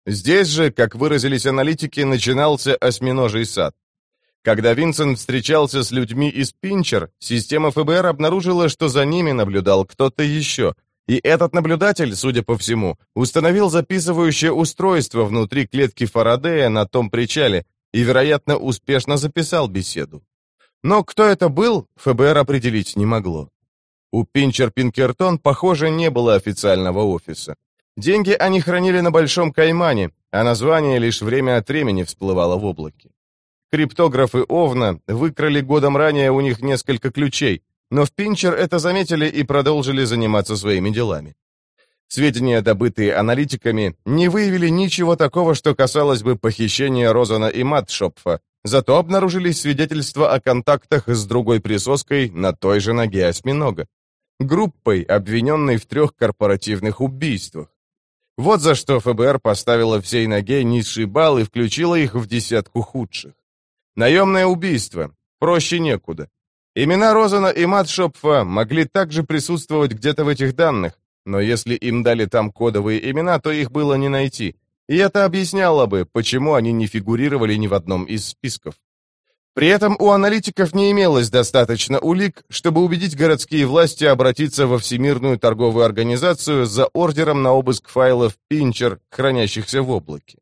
Здесь же, как выразились аналитики, начинался осьминожий сад. Когда Винсент встречался с людьми из Пинчер, система ФБР обнаружила, что за ними наблюдал кто-то еще, и этот наблюдатель, судя по всему, установил записывающее устройство внутри клетки Фарадея на том причале и, вероятно, успешно записал беседу. Но кто это был, ФБР определить не могло. У Пинчер-Пинкертон, похоже, не было официального офиса. Деньги они хранили на Большом Каймане, а название лишь время от времени всплывало в облаке. Криптографы Овна выкрали годом ранее у них несколько ключей, но в Пинчер это заметили и продолжили заниматься своими делами. Сведения, добытые аналитиками, не выявили ничего такого, что касалось бы похищения Розена и Матшопфа, зато обнаружились свидетельства о контактах с другой присоской на той же ноге осьминога, группой, обвиненной в 3 корпоративных убийствах. Вот за что ФБР поставило всей ноге низший балл и включило их в 10 худших. Наемное убийство. Проще некуда. Имена Розена и Матшопфа могли также присутствовать где-то в этих данных, но если им дали там кодовые имена, то их было не найти, и это объясняло бы, почему они не фигурировали ни в одном из списков. При этом у аналитиков не имелось достаточно улик, чтобы убедить городские власти обратиться во Всемирную торговую организацию за ордером на обыск файлов Пинчер, хранящихся в облаке.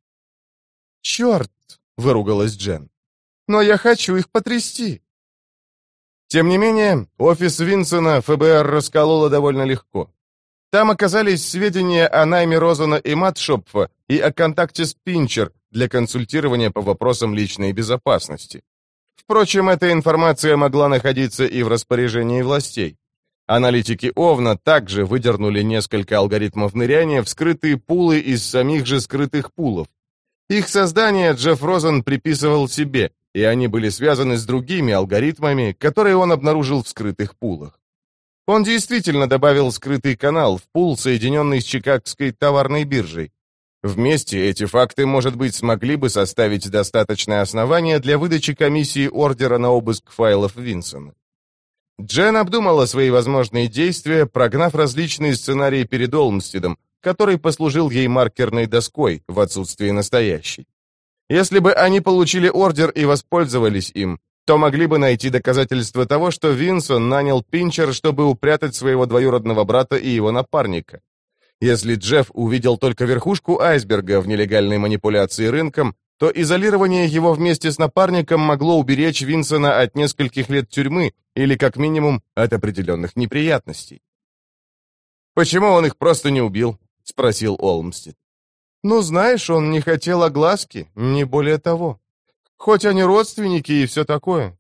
«Черт!» — выругалась Джен. «Но я хочу их потрясти!» Тем не менее, офис Винсона ФБР раскололо довольно легко. Там оказались сведения о найме Розена и Матшопфа и о контакте с Пинчер для консультирования по вопросам личной безопасности. Впрочем, эта информация могла находиться и в распоряжении властей. Аналитики Овна также выдернули несколько алгоритмов ныряния в скрытые пулы из самих же скрытых пулов. Их создание Джефф Розен приписывал себе, и они были связаны с другими алгоритмами, которые он обнаружил в скрытых пулах. Он действительно добавил скрытый канал в пул, соединенный с Чикагской товарной биржей. Вместе эти факты, может быть, смогли бы составить достаточное основание для выдачи комиссии ордера на обыск файлов Винсона. Джен обдумала свои возможные действия, прогнав различные сценарии перед Олмстедом, который послужил ей маркерной доской в отсутствии настоящей. Если бы они получили ордер и воспользовались им, то могли бы найти доказательства того, что Винсон нанял Пинчер, чтобы упрятать своего двоюродного брата и его напарника. Если Джефф увидел только верхушку айсберга в нелегальной манипуляции рынком, то изолирование его вместе с напарником могло уберечь Винсона от нескольких лет тюрьмы или, как минимум, от определенных неприятностей. «Почему он их просто не убил?» — спросил Олмстед. «Ну, знаешь, он не хотел огласки, не более того. Хоть они родственники и все такое».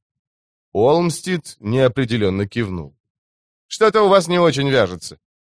Олмстед неопределенно кивнул. «Что-то у вас не очень вяжется.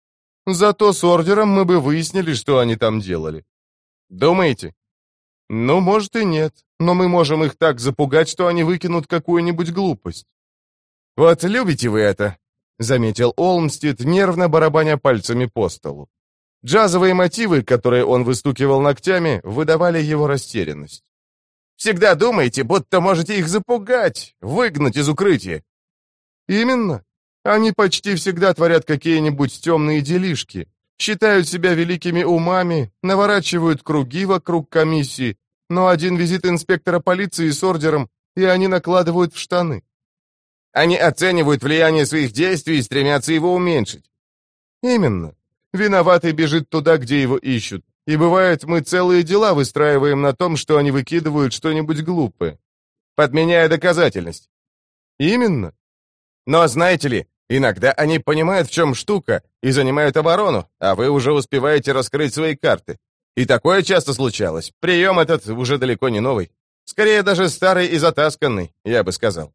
Зато с ордером мы бы выяснили, что они там делали». «Думаете?» «Ну, может и нет, но мы можем их так запугать, что они выкинут какую-нибудь глупость». «Вот любите вы это», — заметил Олмстед, нервно барабаня пальцами по столу. Джазовые мотивы, которые он выстукивал ногтями, выдавали его растерянность. «Всегда думаете, будто можете их запугать, выгнать из укрытия». «Именно. Они почти всегда творят какие-нибудь темные делишки, считают себя великими умами, наворачивают круги вокруг комиссии, но один визит инспектора полиции с ордером, и они накладывают в штаны». «Они оценивают влияние своих действий и стремятся его уменьшить». «Именно. Виноватый бежит туда, где его ищут. И бывает, мы целые дела выстраиваем на том, что они выкидывают что-нибудь глупое. Подменяя доказательность». «Именно. Но, знаете ли, иногда они понимают, в чем штука, и занимают оборону, а вы уже успеваете раскрыть свои карты. И такое часто случалось. Прием этот уже далеко не новый. Скорее, даже старый и затасканный, я бы сказал».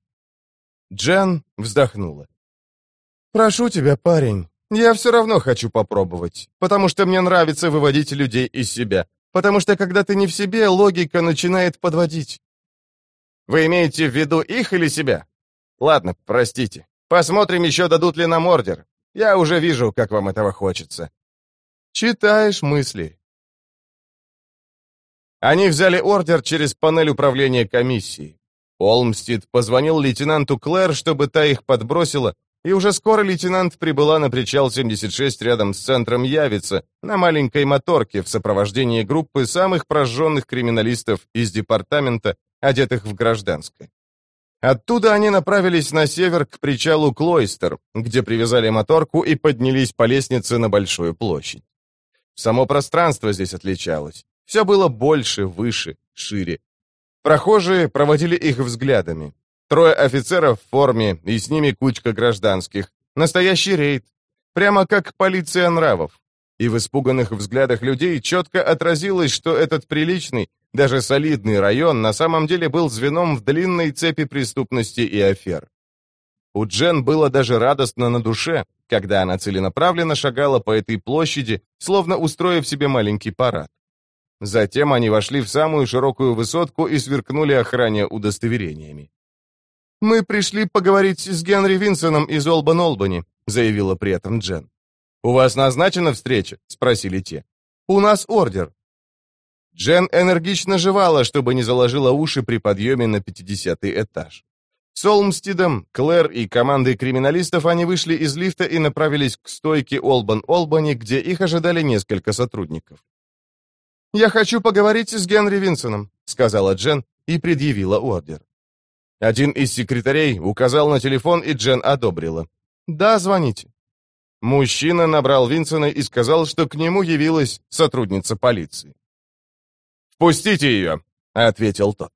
Джен вздохнула. «Прошу тебя, парень. Я все равно хочу попробовать, потому что мне нравится выводить людей из себя, потому что когда ты не в себе, логика начинает подводить». «Вы имеете в виду их или себя? Ладно, простите. Посмотрим еще, дадут ли нам ордер. Я уже вижу, как вам этого хочется». «Читаешь мысли». Они взяли ордер через панель управления комиссией. Олмстед позвонил лейтенанту Клэр, чтобы та их подбросила, И уже скоро лейтенант прибыла на причал 76 рядом с центром Явица на маленькой моторке в сопровождении группы самых прожженных криминалистов из департамента, одетых в гражданское. Оттуда они направились на север к причалу Клойстер, где привязали моторку и поднялись по лестнице на Большую площадь. Само пространство здесь отличалось. Все было больше, выше, шире. Прохожие проводили их взглядами. 3 офицеров в форме, и с ними кучка гражданских. Настоящий рейд. Прямо как полиция нравов. И в испуганных взглядах людей четко отразилось, что этот приличный, даже солидный район на самом деле был звеном в длинной цепи преступности и афер. У Джен было даже радостно на душе, когда она целенаправленно шагала по этой площади, словно устроив себе маленький парад. Затем они вошли в самую широкую высотку и сверкнули охране удостоверениями. «Мы пришли поговорить с Генри Винсоном из Олбан-Олбани», заявила при этом Джен. «У вас назначена встреча?» — спросили те. «У нас ордер». Джен энергично жевала, чтобы не заложила уши при подъеме на 50-й этаж. С Олмстидом, Клэр и командой криминалистов они вышли из лифта и направились к стойке Олбан-Олбани, где их ожидали несколько сотрудников. «Я хочу поговорить с Генри Винсоном», — сказала Джен и предъявила ордер. Один из секретарей указал на телефон, и Джен одобрила. «Да, звоните». Мужчина набрал Винсона и сказал, что к нему явилась сотрудница полиции. «Впустите ее», — ответил тот.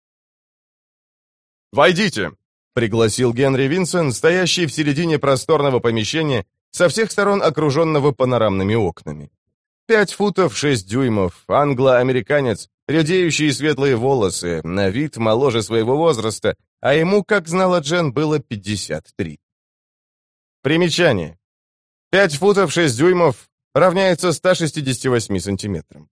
«Войдите», — пригласил Генри Винсон, стоящий в середине просторного помещения, со всех сторон окруженного панорамными окнами. 5 футов 6 дюймов, англо-американец, редеющие светлые волосы, на вид моложе своего возраста, а ему, как знала Джен, было 53. Примечание. 5 футов 6 дюймов равняется 168 сантиметрам.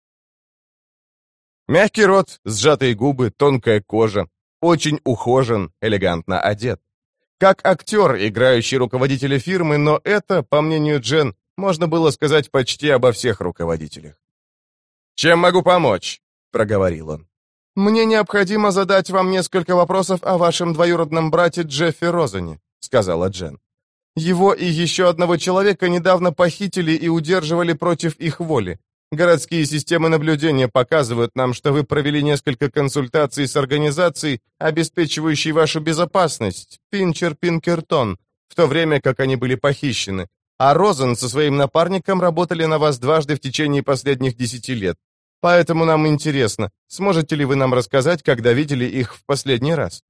Мягкий рот, сжатые губы, тонкая кожа, очень ухожен, элегантно одет. Как актер, играющий руководителя фирмы, но это, по мнению Джен, можно было сказать почти обо всех руководителях. «Чем могу помочь?» — проговорил он. «Мне необходимо задать вам несколько вопросов о вашем двоюродном брате Джеффи Розене», — сказала Джен. «Его и еще одного человека недавно похитили и удерживали против их воли. Городские системы наблюдения показывают нам, что вы провели несколько консультаций с организацией, обеспечивающей вашу безопасность, Пинчер-Пинкертон, в то время как они были похищены. А Розен со своим напарником работали на вас дважды в течение последних 10 лет. Поэтому нам интересно, сможете ли вы нам рассказать, когда видели их в последний раз?»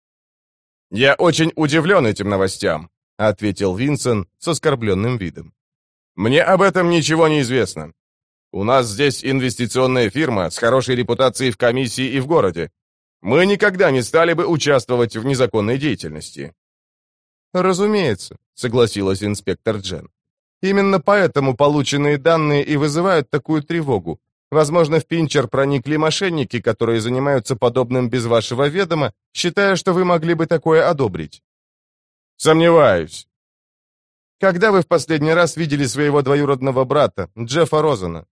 «Я очень удивлен этим новостям», — ответил Винсон с оскорбленным видом. «Мне об этом ничего не известно. У нас здесь инвестиционная фирма с хорошей репутацией в комиссии и в городе. Мы никогда не стали бы участвовать в незаконной деятельности». «Разумеется», — согласилась инспектор Джен. «Именно поэтому полученные данные и вызывают такую тревогу. Возможно, в Пинчер проникли мошенники, которые занимаются подобным без вашего ведома, считая, что вы могли бы такое одобрить». «Сомневаюсь». «Когда вы в последний раз видели своего двоюродного брата, Джеффа Розена?»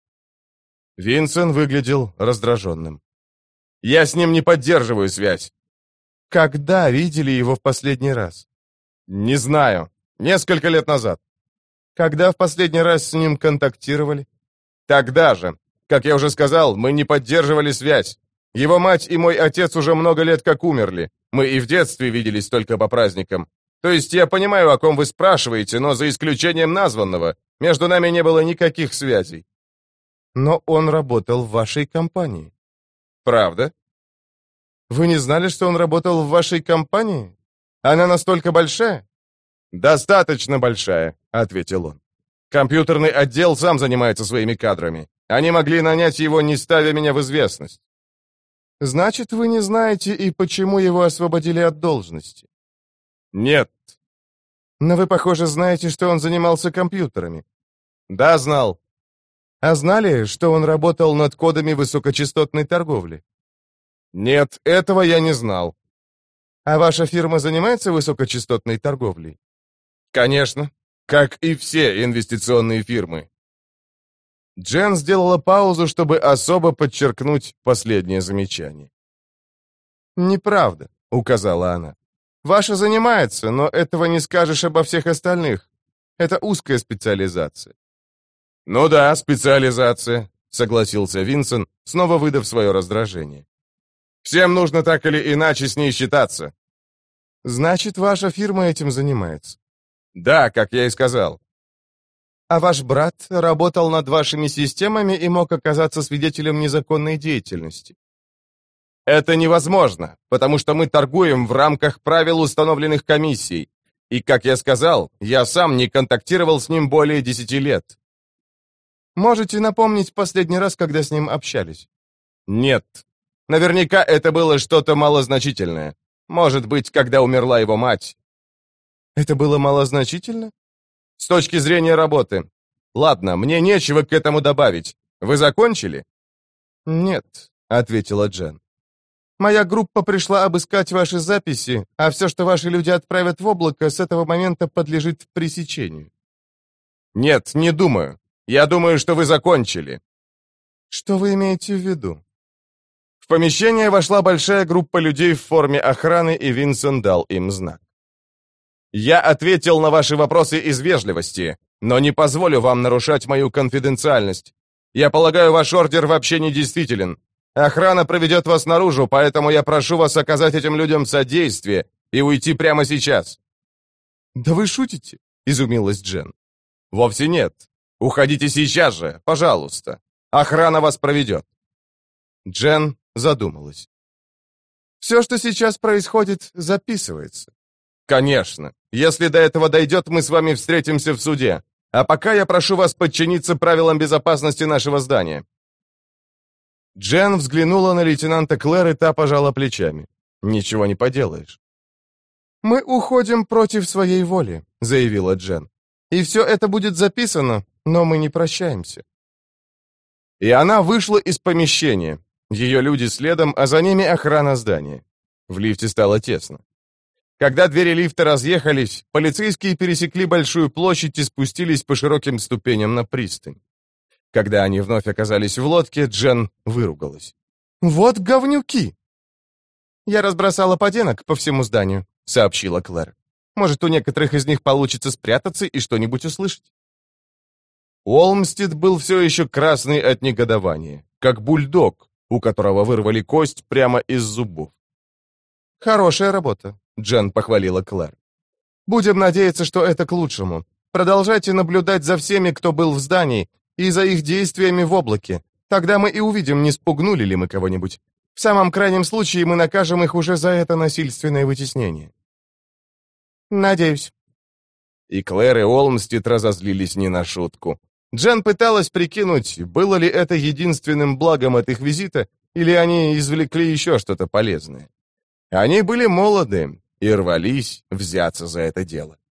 Винсент выглядел раздраженным. «Я с ним не поддерживаю связь». «Когда видели его в последний раз?» «Не знаю. Несколько лет назад». «Когда в последний раз с ним контактировали?» «Тогда же. Как я уже сказал, мы не поддерживали связь. Его мать и мой отец уже много лет как умерли. Мы и в детстве виделись только по праздникам. То есть я понимаю, о ком вы спрашиваете, но за исключением названного, между нами не было никаких связей». «Но он работал в вашей компании». «Правда?» «Вы не знали, что он работал в вашей компании? Она настолько большая?» «Достаточно большая», — ответил он. «Компьютерный отдел сам занимается своими кадрами. Они могли нанять его, не ставя меня в известность». «Значит, вы не знаете, и почему его освободили от должности?» «Нет». «Но вы, похоже, знаете, что он занимался компьютерами». «Да, знал». «А знали, что он работал над кодами высокочастотной торговли?» «Нет, этого я не знал». «А ваша фирма занимается высокочастотной торговлей?» «Конечно, как и все инвестиционные фирмы». Джен сделала паузу, чтобы особо подчеркнуть последнее замечание. «Неправда», — указала она. Ваша занимается, но этого не скажешь обо всех остальных. Это узкая специализация». «Ну да, специализация», — согласился Винсент, снова выдав свое раздражение. «Всем нужно так или иначе с ней считаться». «Значит, ваша фирма этим занимается?» «Да, как я и сказал». «А ваш брат работал над вашими системами и мог оказаться свидетелем незаконной деятельности?» «Это невозможно, потому что мы торгуем в рамках правил, установленных комиссией. И, как я сказал, я сам не контактировал с ним более 10 лет». «Можете напомнить последний раз, когда с ним общались?» «Нет. Наверняка это было что-то малозначительное. Может быть, когда умерла его мать». «Это было малозначительно?» «С точки зрения работы. Ладно, мне нечего к этому добавить. Вы закончили?» «Нет», — ответила Джен. «Моя группа пришла обыскать ваши записи, а все, что ваши люди отправят в облако, с этого момента подлежит пресечению». «Нет, не думаю. Я думаю, что вы закончили». «Что вы имеете в виду?» В помещение вошла большая группа людей в форме охраны, и Винсент дал им знак. «Я ответил на ваши вопросы из вежливости, но не позволю вам нарушать мою конфиденциальность. Я полагаю, ваш ордер вообще недействителен. Охрана проведет вас наружу, поэтому я прошу вас оказать этим людям содействие и уйти прямо сейчас». «Да вы шутите?» — изумилась Джен. «Вовсе нет. Уходите сейчас же, пожалуйста. Охрана вас проведет». Джен задумалась. «Все, что сейчас происходит, записывается». «Конечно. Если до этого дойдет, мы с вами встретимся в суде. А пока я прошу вас подчиниться правилам безопасности нашего здания». Джен взглянула на лейтенанта Клэр, и та пожала плечами. «Ничего не поделаешь». «Мы уходим против своей воли», — заявила Джен. «И все это будет записано, но мы не прощаемся». И она вышла из помещения. Ее люди следом, а за ними охрана здания. В лифте стало тесно. Когда двери лифта разъехались, полицейские пересекли большую площадь и спустились по широким ступеням на пристань. Когда они вновь оказались в лодке, Джен выругалась. «Вот говнюки!» «Я разбросала поденок по всему зданию», — сообщила Клэр. «Может, у некоторых из них получится спрятаться и что-нибудь услышать». Уолмстед был все еще красный от негодования, как бульдог, у которого вырвали кость прямо из зубов. «Хорошая работа», — Джен похвалила Клэр. «Будем надеяться, что это к лучшему. Продолжайте наблюдать за всеми, кто был в здании, и за их действиями в облаке. Тогда мы и увидим, не спугнули ли мы кого-нибудь. В самом крайнем случае мы накажем их уже за это насильственное вытеснение». «Надеюсь». И Клэр, и Олмстед разозлились не на шутку. Джен пыталась прикинуть, было ли это единственным благом от их визита, или они извлекли еще что-то полезное. Они были молоды и рвались взяться за это дело.